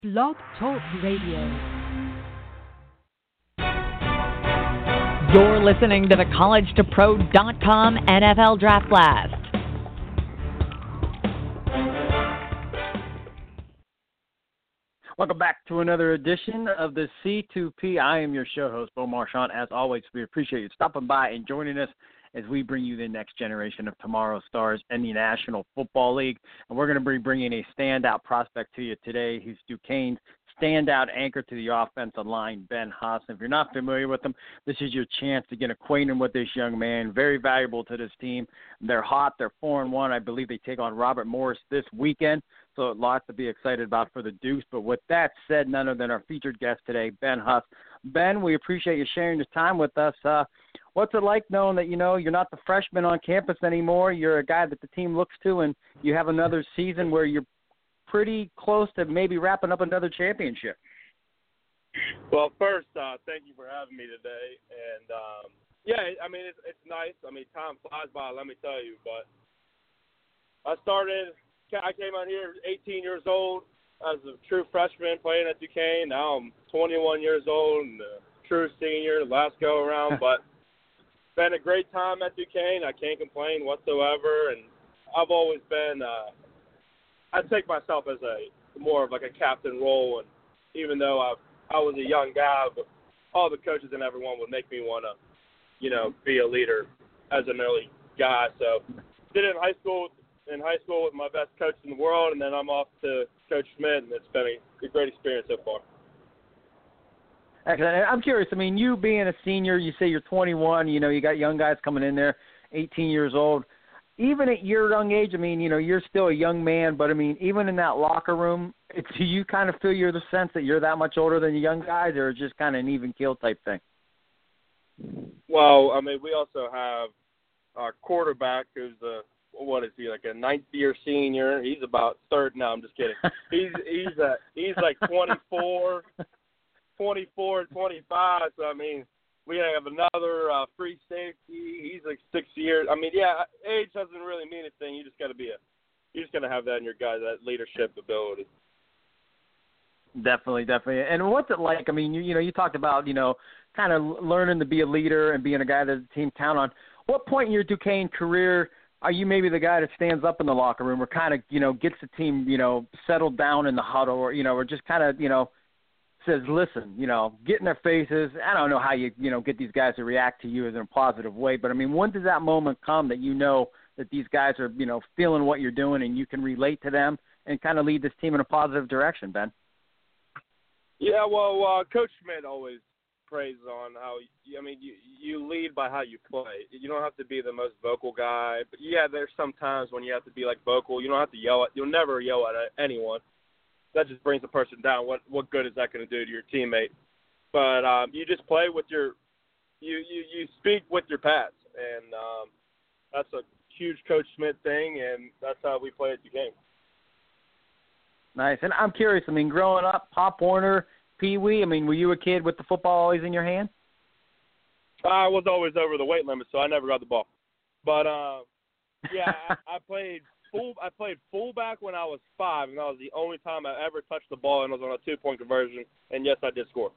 Blog Talk Radio. You're listening to the CollegeToPro.com NFL Draft Blast. Welcome back to another edition of the C2P. I am your show host, Beau Marchant. As always, we appreciate you stopping by and joining us as we bring you the next generation of tomorrow's stars in the National Football League. And we're going to be bringing a standout prospect to you today who's Duquesne's standout anchor to the offensive line, Ben Haas. If you're not familiar with him, this is your chance to get acquainted with this young man. Very valuable to this team. They're hot. They're 4-1. I believe they take on Robert Morris this weekend. So lots to be excited about for the Deuce. But with that said, none other than our featured guest today, Ben Haas. Ben, we appreciate you sharing your time with us. What's it like knowing that, you're not the freshman on campus anymore? You're a guy that the team looks to, and you have another season where you're pretty close to maybe wrapping up another championship. Well, first, thank you for having me today. And, it's nice. Time flies by, let me tell you. But I came out here 18 years old as a true freshman playing at Duquesne. Now I'm 21 years old and a true senior last go around. But been a great time at Duquesne. I can't complain whatsoever. And I've always been I take myself as more of like a captain role. And even though I was a young guy, but all the coaches and everyone would make me want to, be a leader as an early guy. So did it in high school with my best coach in the world, and then I'm off to Coach Schmidt, and it's been a great experience so far. Excellent. I'm curious, you being a senior, you say you're 21, you got young guys coming in there, 18 years old. Even at your young age, you're still a young man, but, even in that locker room, do you kind of feel you're the sense that you're that much older than the young guys, or just kind of an even keel type thing? Well, we also have our quarterback who's like a ninth-year senior. He's about third. No, I'm just kidding. He's like 24, 25. So, we have another free safety. He's like 6 years. Age doesn't really mean a thing. You just got to have that in your guy, that leadership ability. Definitely. And what's it like? You talked about, kind of learning to be a leader and being a guy that the team count on. What point in your Duquesne career are you maybe the guy that stands up in the locker room or kind of, gets the team, settled down in the huddle or just kind of, says, listen, get in their faces. I don't know how you, get these guys to react to you in a positive way, but, when does that moment come that that these guys are, feeling what you're doing and you can relate to them and kind of lead this team in a positive direction, Ben? Yeah, well, Coach Schmidt always prays on how, you lead by how you play. You don't have to be the most vocal guy, but, yeah, there's some times when you have to be, vocal. You don't have to you'll never yell at anyone. That just brings the person down. What good is that going to do to your teammate? But you just play with you speak with your pads, and that's a huge Coach Schmidt thing, and that's how we play at Duquesne. Nice. And I'm curious, growing up, Pop Warner, Pee Wee, were you a kid with the football always in your hand? I was always over the weight limit, so I never got the ball. But, yeah, I played fullback when I was 5, and that was the only time I ever touched the ball, and it was on a 2-point conversion, and, yes, I did score.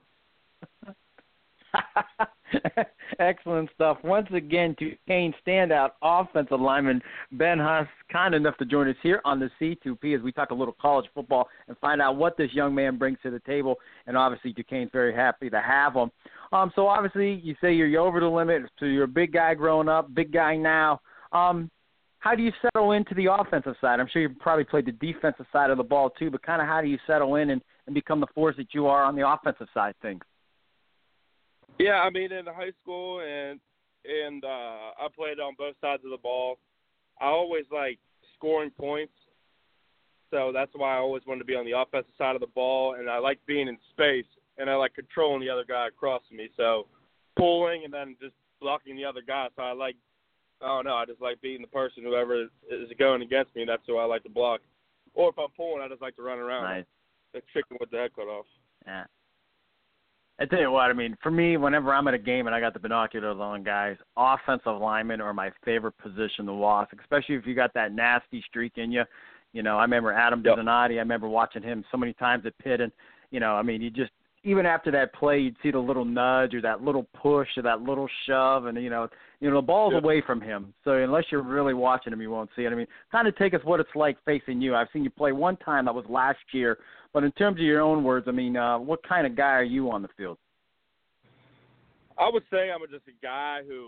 Excellent stuff. Once again, Duquesne standout offensive lineman Ben Haas, kind enough to join us here on the C2P as we talk a little college football and find out what this young man brings to the table. And obviously, Duquesne's very happy to have him. So obviously, you say you're over the limit, so you're a big guy growing up, big guy now. How do you settle into the offensive side? I'm sure you probably played the defensive side of the ball too, but kind of how do you settle in and become the force that you are on the offensive side of things? Yeah, in high school and I played on both sides of the ball. I always like scoring points, so that's why I always wanted to be on the offensive side of the ball, and I like being in space, and I like controlling the other guy across from me, so pulling and then just blocking the other guy. So I just like being the person, whoever is going against me, that's who I like to block. Or if I'm pulling, I just like to run around. Nice. Like chicken with the head cut off. Yeah. I tell you what, for me, whenever I'm at a game and I got the binoculars on, guys, offensive linemen are my favorite position to watch, especially if you got that nasty streak in you. You know, I remember Adam Bizzonati. I remember watching him so many times at Pitt, and you know, I mean, you just even after that play, you'd see the little nudge or that little push or that little shove, and you know, the ball's away from him. So unless you're really watching him, you won't see it. I mean, kind of take us what it's like facing you. I've seen you play one time. That was last year. But in terms of your own words, I mean, what kind of guy are you on the field? I would say I'm just a guy who,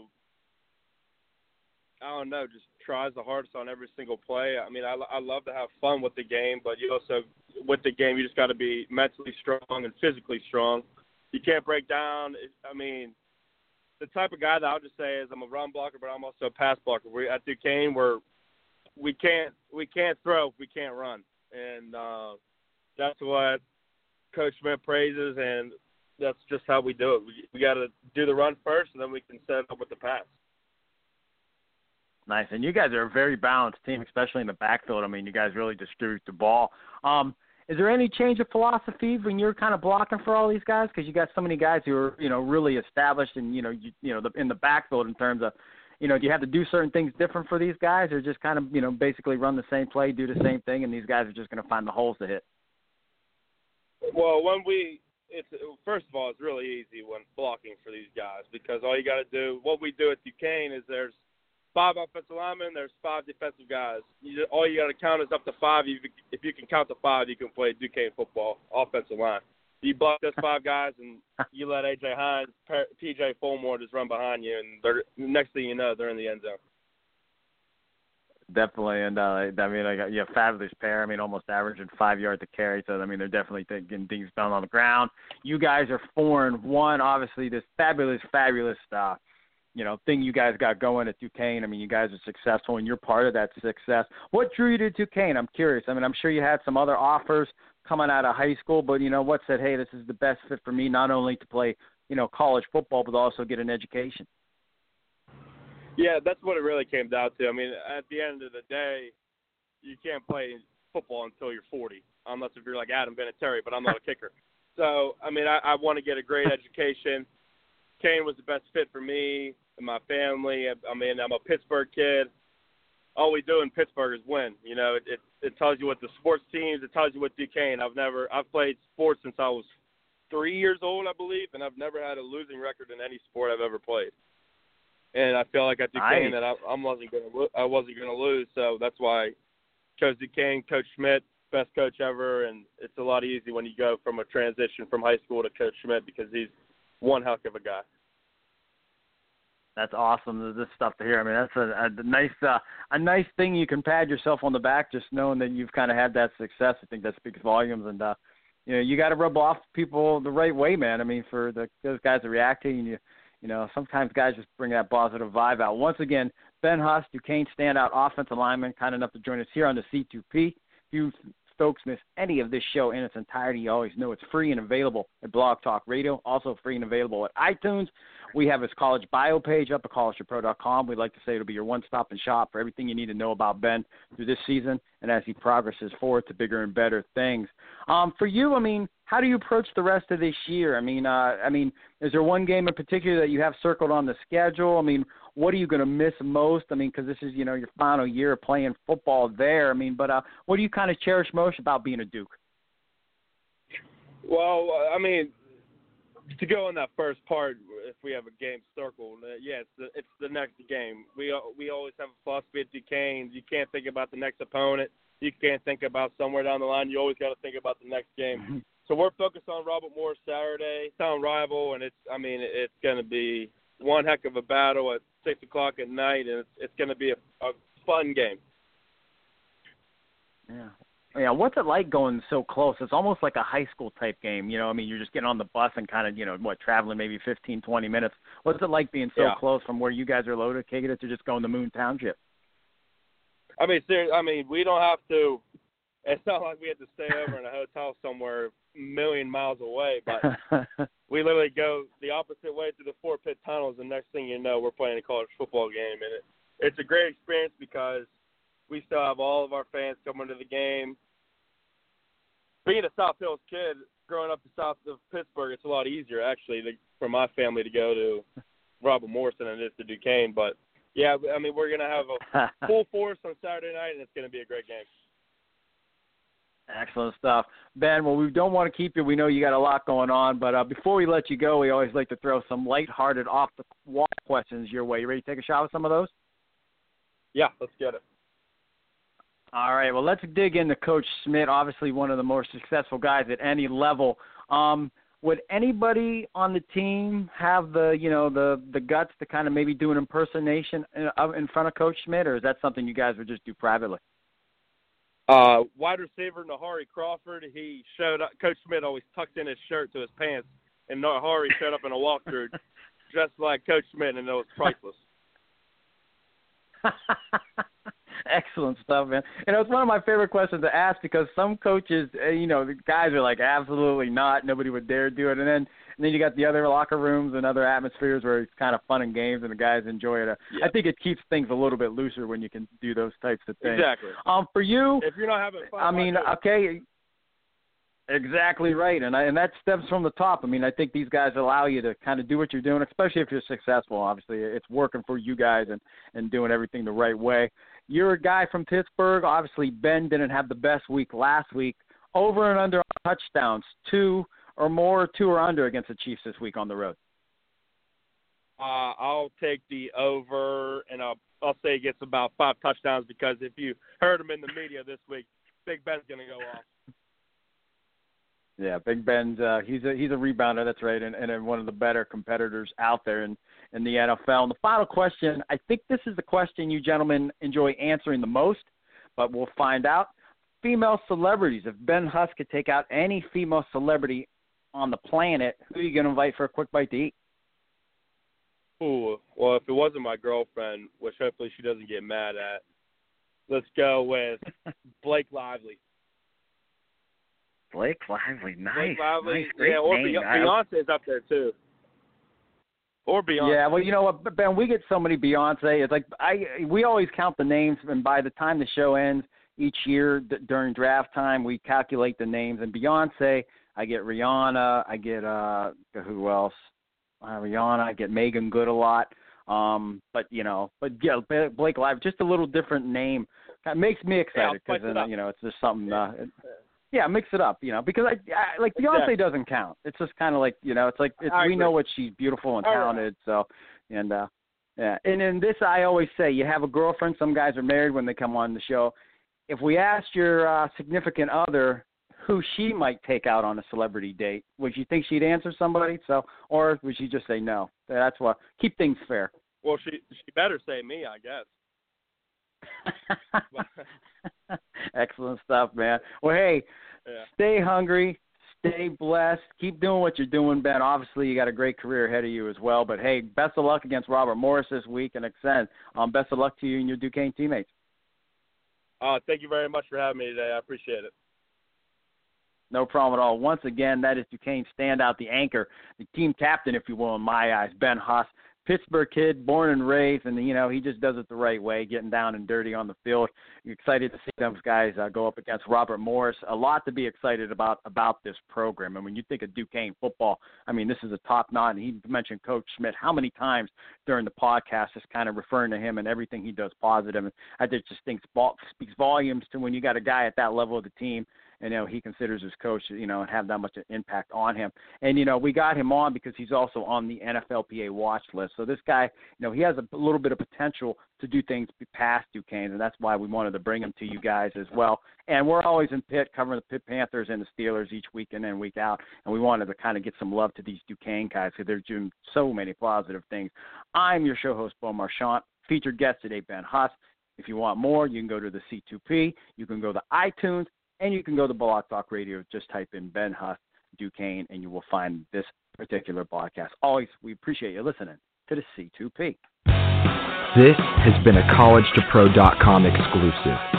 I don't know, just tries the hardest on every single play. I mean, I love to have fun with the game, but you also, with the game, you just got to be mentally strong and physically strong. You can't break down. I mean, the type of guy that I'll just say is I'm a run blocker, but I'm also a pass blocker. At Duquesne, we can't throw if we can't run, and that's what Coach Schmidt praises, and that's just how we do it. We got to do the run first, and then we can set up with the pass. Nice. And you guys are a very balanced team, especially in the backfield. I mean, you guys really distribute the ball. Is there any change of philosophy when you're kind of blocking for all these guys? Because you got so many guys who are, you know, really established and, in the backfield in terms of, you know, do you have to do certain things different for these guys, or just kind of, you know, basically run the same play, do the same thing, and these guys are just going to find the holes to hit? Well, first of all, it's really easy when blocking for these guys, because all you got to do, what we do at Duquesne is there's 5 offensive linemen, there's 5 defensive guys. All you got to count is up to 5. If you can count to 5, you can play Duquesne football, offensive line. You block those 5 guys, and you let A.J. Hines, P.J. Fulmore just run behind you, and next thing you know, they're in the end zone. Definitely, and I mean, you have a fabulous pair. I mean, almost averaging 5 yards to carry. So I mean, they're definitely getting things done on the ground. You guys are 4-1. Obviously, this fabulous thing you guys got going at Duquesne. I mean, you guys are successful, and you're part of that success. What drew you to Duquesne? I'm curious. I mean, I'm sure you had some other offers coming out of high school, but you know, what said, hey, this is the best fit for me, not only to play, you know, college football, but also get an education. Yeah, that's what it really came down to. I mean, at the end of the day, you can't play football until you're 40, unless if you're like Adam Vinatieri, but I'm not a kicker. So, I mean, I want to get a great education. Duquesne was the best fit for me and my family. I mean, I'm a Pittsburgh kid. All we do in Pittsburgh is win. You know, it tells you what the sports teams, it tells you what Duquesne. I've played sports since I was 3 years old, I believe, and I've never had a losing record in any sport I've ever played. And I feel like at Duquesne that I wasn't going to lose, so that's why I chose Duquesne. Coach Schmidt, best coach ever, and it's a lot easier when you go from a transition from high school to Coach Schmidt, because he's one heck of a guy. That's awesome. This stuff to hear. I mean, that's a nice thing you can pat yourself on the back, just knowing that you've kind of had that success. I think that speaks volumes, and you know, you got to rub off people the right way, man. I mean, for those guys that react to you. You know, sometimes guys just bring that positive vibe out. Once again, Ben Huss, Duquesne standout offensive lineman, kind enough to join us here on the C2P. If you folks miss any of this show in its entirety, you always know it's free and available at Blog Talk Radio, also free and available at iTunes. We have his college bio page up at collegepro.com. We'd like to say it'll be your one-stop and shop for everything you need to know about Ben through this season and as he progresses forward to bigger and better things. For you, I mean, how do you approach the rest of this year? I mean, is there one game in particular that you have circled on the schedule? I mean, what are you going to miss most? I mean, because this is, you know, your final year of playing football there. I mean, but what do you kind of cherish most about being a Duke? Well, I mean, to go on that first part, if we have a game circled, it's the next game. We always have a philosophy at Duquesne. You can't think about the next opponent. You can't think about somewhere down the line. You always got to think about the next game. Mm-hmm. So we're focused on Robert Morris Saturday, town rival, and it's going to be one heck of a battle at 6 o'clock at night, and it's going to be a fun game. Yeah, what's it like going so close? It's almost like a high school type game. You know, I mean, you're just getting on the bus and kind of, you know, traveling maybe 15, 20 minutes. What's it like being so close from where you guys are located to just going to Moon Township? I mean, we don't have to. It's not like we have to stay over in a hotel somewhere a million miles away, but we literally go the opposite way through the Fort Pitt tunnels, and next thing you know, we're playing a college football game. And it's a great experience because we still have all of our fans coming to the game. Being a South Hills kid, growing up in south of Pittsburgh, it's a lot easier, actually, for my family to go to Robert Morris than it is to Duquesne. But, yeah, I mean, we're going to have a full force on Saturday night, and it's going to be a great game. Excellent stuff. Ben, well, we don't want to keep you. We know you got a lot going on, but before we let you go, we always like to throw some lighthearted, off-the-wall questions your way. You ready to take a shot with some of those? Yeah, let's get it. All right, well, let's dig into Coach Schmidt, obviously one of the more successful guys at any level. Would anybody on the team have the guts to kind of maybe do an impersonation in front of Coach Schmidt, or is that something you guys would just do privately? Wide receiver Nahari Crawford, he showed up. Coach Schmidt always tucked in his shirt to his pants, and Nahari showed up in a walkthrough dressed like Coach Schmidt, and it was priceless. Excellent stuff, man. And it's one of my favorite questions to ask because some coaches, the guys are like, absolutely not. Nobody would dare do it. And then you got the other locker rooms and other atmospheres where it's kind of fun and games and the guys enjoy it. I think it keeps things a little bit looser when you can do those types of things. Exactly. For you, if you're not having fun, I mean, okay, exactly right. And that stems from the top. I mean, I think these guys allow you to kind of do what you're doing, especially if you're successful. Obviously, it's working for you guys and doing everything the right way. You're a guy from Pittsburgh. Obviously, Ben didn't have the best week last week. Over and under touchdowns, 2 or under against the Chiefs this week on the road. I'll take the over, and I'll say he gets about 5 touchdowns because if you heard him in the media this week, Big Ben's going to go off. Yeah, Big Ben's he's a rebounder, that's right, and one of the better competitors out there in the NFL. And the final question, I think this is the question you gentlemen enjoy answering the most, but we'll find out. Female celebrities. If Ben Huss could take out any female celebrity on the planet, who are you going to invite for a quick bite to eat? Ooh, well, if it wasn't my girlfriend, which hopefully she doesn't get mad at, let's go with Blake Lively. Blake Lively, nice. Blake Lively, nice, great or name. Beyonce's up there too. Or Beyonce. Yeah, well, you know what, Ben, we get so many Beyonce. It's like we always count the names, and by the time the show ends each year during draft time, we calculate the names. And Beyonce, I get Rihanna, I get who else? Rihanna, I get Megan Good a lot. But yeah, Blake Lively, just a little different name. It makes me excited because it's just something. Yeah, mix it up, because I like Beyonce doesn't count. It's just kind of like, we know what she's beautiful and talented. So, and in this, I always say, you have a girlfriend. Some guys are married when they come on the show. If we asked your significant other who she might take out on a celebrity date, would you think she'd answer somebody? So, or would she just say no? That's why. Keep things fair. Well, she better say me, I guess. Excellent stuff, man. Well, hey, Stay hungry, stay blessed, keep doing what you're doing, Ben. Obviously, you got a great career ahead of you as well. But, hey, best of luck against Robert Morris this week and extend. Best of luck to you and your Duquesne teammates. Thank you very much for having me today. I appreciate it. No problem at all. Once again, that is Duquesne standout, the anchor, the team captain, if you will, in my eyes, Ben Huss. Pittsburgh kid, born and raised, and, he just does it the right way, getting down and dirty on the field. You're excited to see those guys go up against Robert Morris. A lot to be excited about this program. And when you think of Duquesne football, this is a top-notch. He mentioned Coach Schmidt how many times during the podcast, just kind of referring to him and everything he does positive. And I just think speaks volumes to when you got a guy at that level of the team, and, he considers his coach, and have that much impact on him. And, we got him on because he's also on the NFLPA watch list. So this guy, he has a little bit of potential to do things past Duquesne, and that's why we wanted to bring him to you guys as well. And we're always in Pitt covering the Pitt Panthers and the Steelers each week in and week out, and we wanted to kind of get some love to these Duquesne guys because they're doing so many positive things. I'm your show host, Beau Marchant. Featured guest today, Ben Huss. If you want more, you can go to the C2P. You can go to iTunes. And you can go to Blog Talk Radio. Just type in Ben Huss, Duquesne, and you will find this particular podcast. Always, we appreciate you listening to the C2P. This has been a CollegeToPro.com exclusive.